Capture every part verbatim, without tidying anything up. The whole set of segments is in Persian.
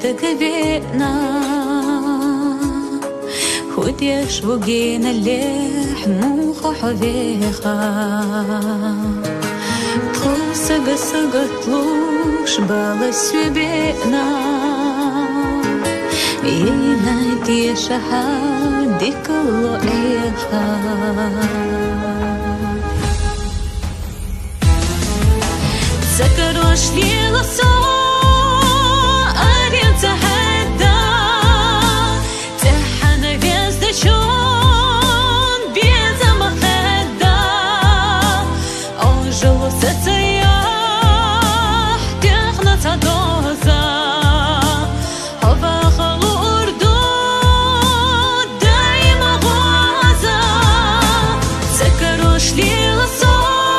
تكبينا خديش وجينا اللحم وخحبيخا تخوصق سقطلوش بالسبينا ينادي شهادك اللقيخا تذكروش لي لصا أريد تحدى تحنا بيزد شون بيزا مخدى أوجو ستسيح تخنا تدوزا هوا خلو أردو دايما غازا تذكروش لي لصا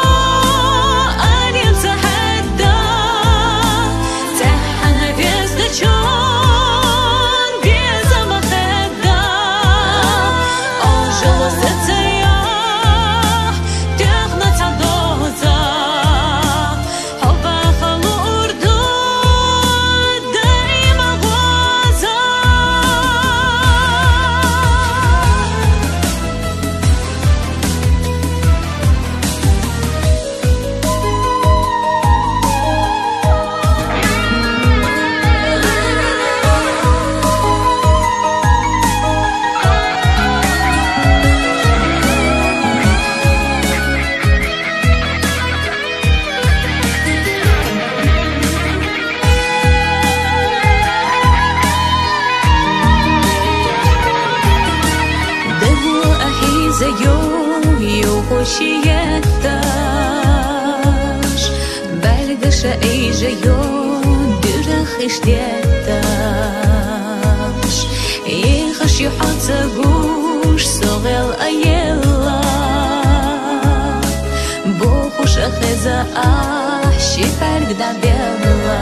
شيتاش بلغش ايجا يون درخش ديتاش يخش يحط غوش صغير ايلا بوخش اخذا احشي فرق دابيلا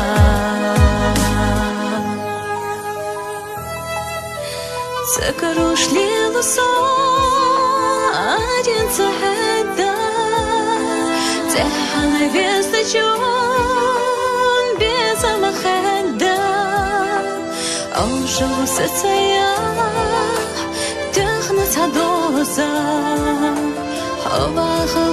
تذكروش لي один تحدى تحنا بيزد جون بيزا مخدى أوجو ستسيح تخنا تدوزا هوا